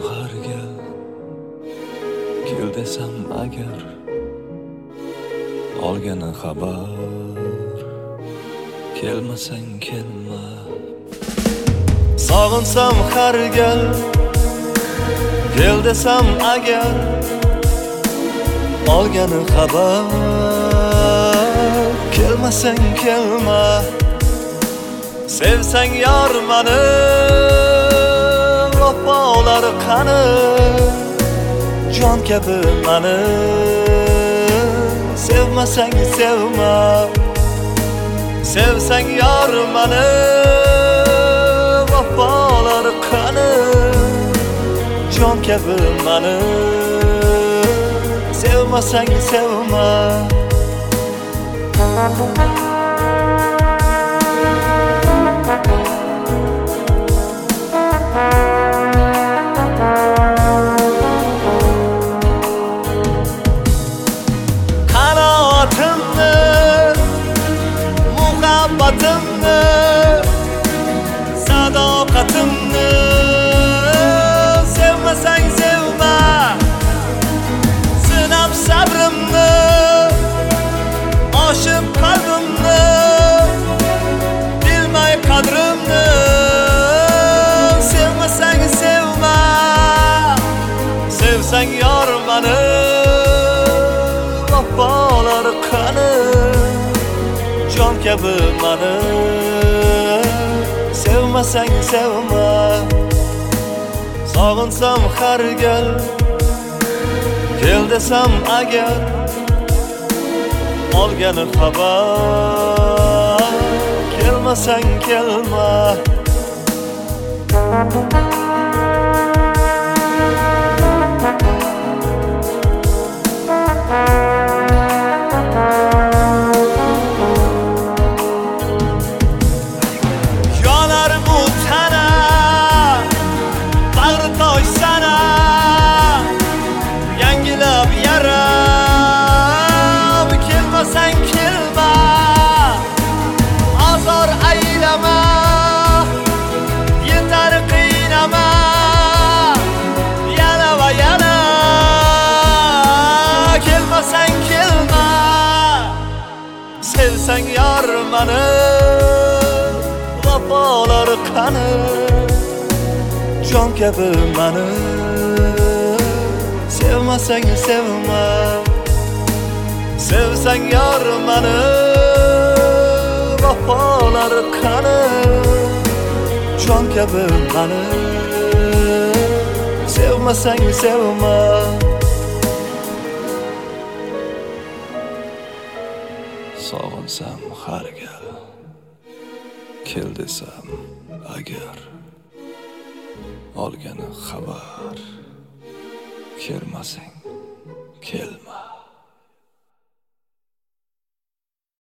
har gal kel desam agar olgani xabar kelmasang kelma. Sog'insam har gal kel desam agar olgani xabar kelmasang kelma. Sevsang yor mani vafolari qani jon kabi mani sevmasang sevma. Sevsang yor mani vafolari qani jon kabi mani sevmasang sevma. Qanoatimni muhabbatimni sadoqatimni sevmasang sevma. Sinab sabrimni oshib qalbimni bilmay qadrimni sevmasang sevma. Sevsang yor mani vafolari qani jon kabi mani sevmasang sevma. Sog'insam har gal kel desam agar olgani xabar kelmasang kelma. Yonar bu tana bag'ri tosh sana yangilab yarab kelmasang kelma. Azor aylama yetar qiynama yana va yana kelmasang kelma. Sevsang yor mani vafolari qani jon kabi mani sevmasang sevma. Sevsang yor mani vafolari qani jon kabi mani sevmasang sevma. Sog'insam har gal kel desam agar olgani xabar kelmasang kelma.